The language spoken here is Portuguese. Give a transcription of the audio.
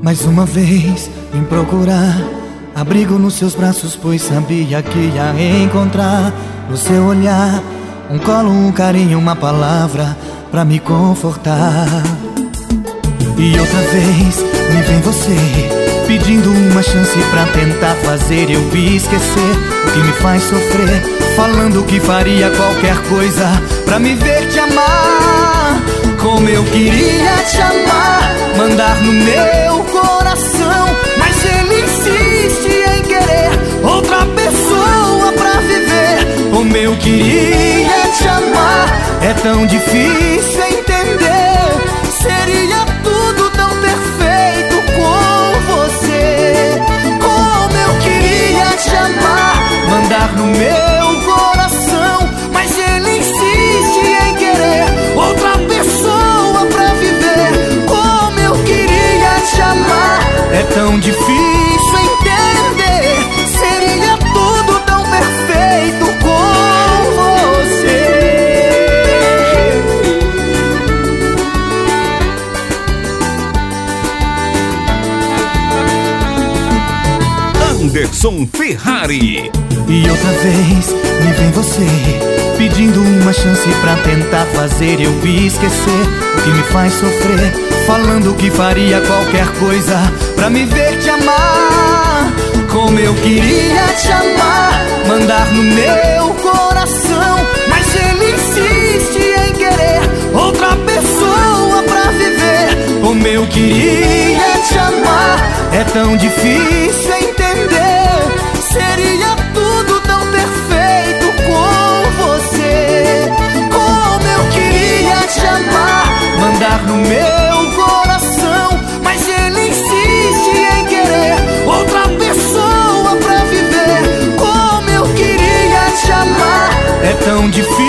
Mais uma vez vim procurar abrigo nos seus braços, pois sabia que ia encontrar no seu olhar um colo, um carinho, uma palavra pra me confortar. E outra vez me vem você pedindo uma chance pra tentar fazer eu esquecer o que me faz sofrer, falando que faria qualquer coisa pra me ver te amar. Como eu queria te amar, mandar no meu coração, mas ele insiste em querer outra pessoa pra viver. Como eu queria te amar, é tão difícil entender. Seria tudo tão perfeito com você. Como eu queria te amar, mandar no meu coração, mas ele insiste em querer outra pessoa pra viver. Como eu queria te amar, é tão difícil entender. Seria tudo tão perfeito com você. Anderson Ferrari. E outra vez me vem você pedindo uma chance pra tentar fazer eu esquecer o que me faz sofrer, falando que faria qualquer coisa pra me ver te amar. Como eu queria te amar, mandar no meu coração, mas ele insiste em querer outra pessoa pra viver. Como eu queria te amar, é tão difícil entender. Seria tudo tão perfeito com você. Como eu queria te amar, mandar no meu coração, mas ele insiste em querer outra pessoa pra viver. Como eu queria te amar, é tão difícil